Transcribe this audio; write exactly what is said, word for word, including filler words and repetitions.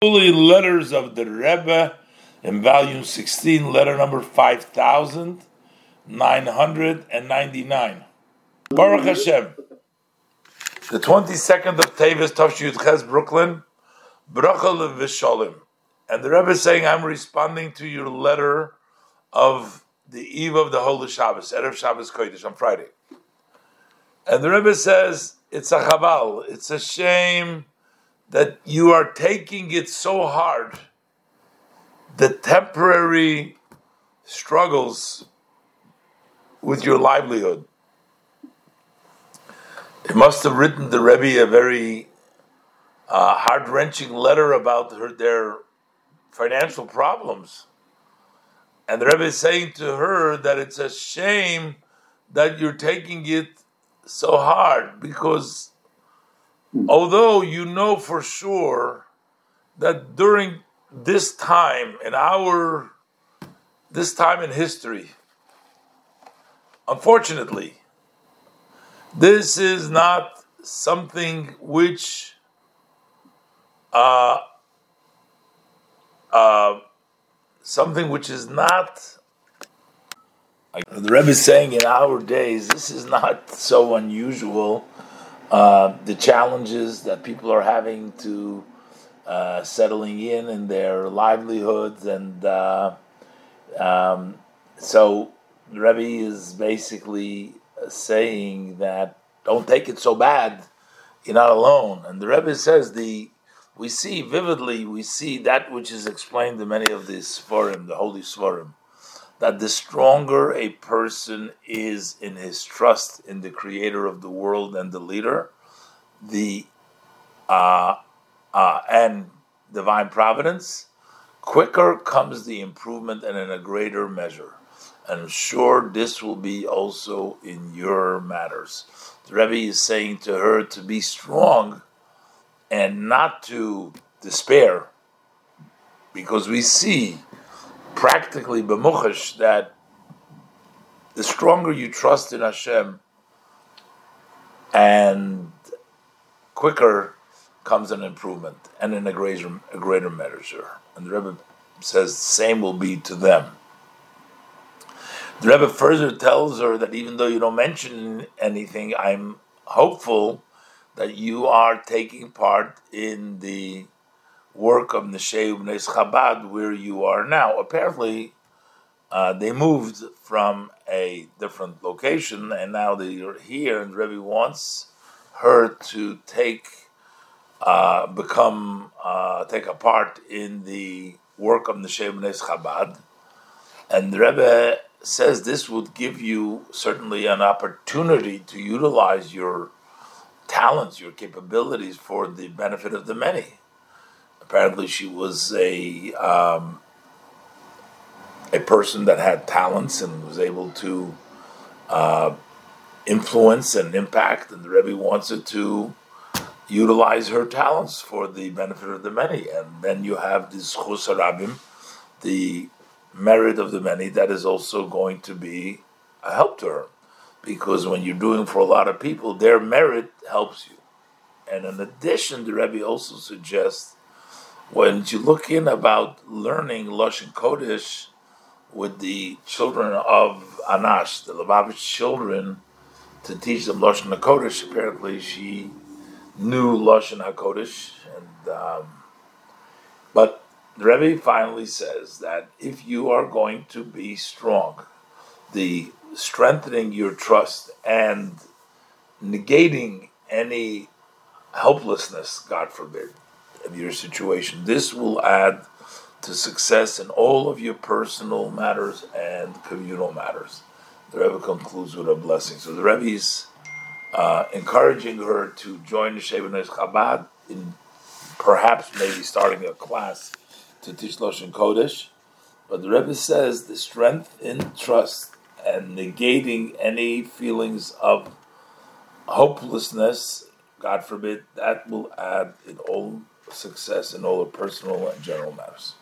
Holy Letters of the Rebbe in volume sixteen, letter number five thousand nine hundred ninety-nine. Baruch Hashem. The twenty-second of Tevis, Tavshiyut Ches, Brooklyn, Bracha Levishalim. And the Rebbe is saying, I'm responding to your letter of the eve of the Holy Shabbos, Erev Shabbos Kodesh, on Friday. And the Rebbe says, it's a chaval, it's a shame that you are taking it so hard, the temporary struggles with your livelihood. It must have written the Rebbe a very uh, heart-wrenching letter about her, their financial problems. And the Rebbe is saying to her that it's a shame that you're taking it so hard, because although you know for sure that during this time in our this time in history, unfortunately, this is not something which uh, uh, something which is not, like the Rebbe is saying, in our days, this is not so unusual. Uh, the challenges that people are having to uh, settling in in their livelihoods, and uh, um, so the Rebbe is basically saying that don't take it so bad. You're not alone. And the Rebbe says the we see vividly we see that which is explained in many of the Sforim, the holy Sforim, that the stronger a person is in his trust in the creator of the world and the leader, the uh, uh, and divine providence, quicker comes the improvement and in a greater measure. And I'm sure this will be also in your matters. The Rebbe is saying to her to be strong and not to despair, because we see practically b'muchash that the stronger you trust in Hashem, and quicker comes an improvement and in a greater, a greater measure. And the Rebbe says the same will be to them. The Rebbe further tells her that even though you don't mention anything, I'm hopeful that you are taking part in the work of Neshei B'nai Chabad where you are now. Apparently, uh, they moved from a different location, and now they're here, and the Rebbe wants her to take, uh, become, uh, take a part in the work of Neshei B'nai Chabad. And the Rebbe says this would give you certainly an opportunity to utilize your talents, your capabilities for the benefit of the many. Apparently, she was a um, a person that had talents and was able to uh, influence and impact, and the Rebbe wants her to utilize her talents for the benefit of the many. And then you have this Chus Harabim, the merit of the many, that is also going to be a help to her, because when you're doing for a lot of people, their merit helps you. And in addition, the Rebbe also suggests, when you look in about learning Lashon Kodesh with the children of Anash, the Lubavitch children, to teach them Lashon HaKodesh, apparently she knew Lashon HaKodesh, and um, but the Rebbe finally says that if you are going to be strong, the strengthening your trust and negating any helplessness, God forbid, of your situation, this will add to success in all of your personal matters and communal matters. The Rebbe concludes with a blessing. So the Rebbe is uh, encouraging her to join the Neshei B'nai Chabad, in perhaps maybe starting a class to teach Lashon Kodesh. But the Rebbe says the strength in trust and negating any feelings of hopelessness, God forbid, that will add in all success in all the personal and general matters.